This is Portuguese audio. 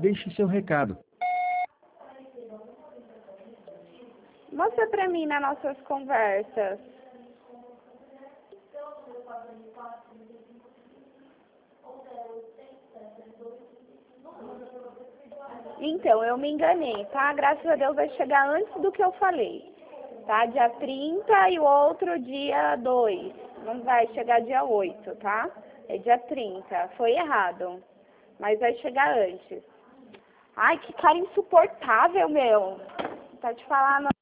Deixe seu recado. Mostra pra mim nas nossas conversas. Então, eu me enganei, tá? Graças a Deus vai chegar antes do que eu falei, tá? Dia 30 e o outro dia 2. Não vai chegar dia 8, tá? É dia 30. Foi errado. Mas vai chegar antes. Ai, que cara insuportável, meu. Tá te falando.